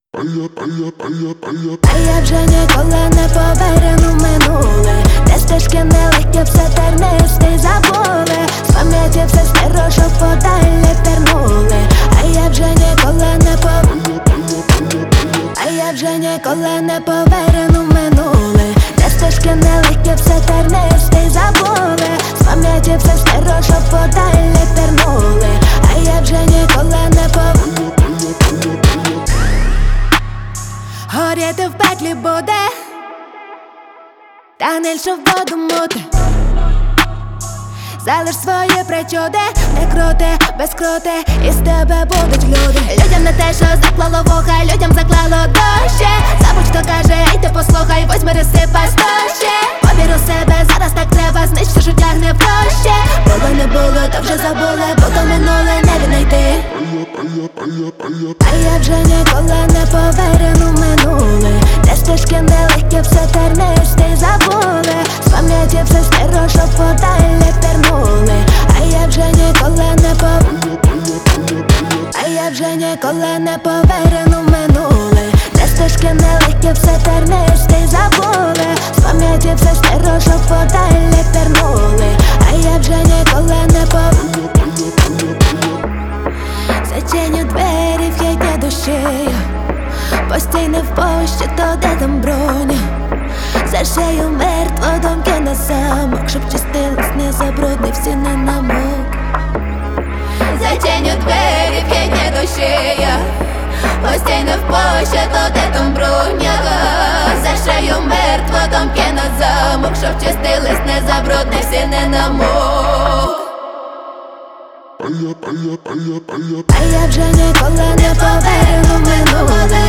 А я вже ніколи не поверну минуле, де стежки нелегкі, все тернисті забули. З пам'яті все стерло, щоб подалі тернули. А я вже ніколи не поверну минуле, де стежки нелегкі, все тернисті забули. З пам'яті все стерло, щоб подалі тернули. А я вже ніколи не горіти в пеклі буде, та не лише в воду мути. Залиш свої причуди, не крути, без крути, із тебе будуть люди. Людям не те, що заклало вуха, людям заклало дощі. Забудь, хто каже, ей ти послухай, возьми розсипай стощі. Повір у себе, зараз так треба, знищ все, що тягне проще. Було не було, то вже забули, бо то минуле не віднайти. А я вже ніколи не поверну минуле, де стежки нелегкі, все тернисті забули. З пам'яті все стерло, щоб подалі тернули. А я вже ніколи не поверну минуле, де стежки нелегкі, все тернисті забули. З пам'яті все стерло, щоб подалі тернули. А я вже ніколи не зачиню двері, в'їде душею, постійно в пощі, то де там броня. За шею мертво, домки на замок, щоб чистились, не забрудний, всі не намок. Зачиню двері, в'їде душею, постійно в пощі, то де там броня. За шею мертво, домки на замок, щоб чистились, не забрудний, всі не намок. А я вже ніколи не поверну минуле,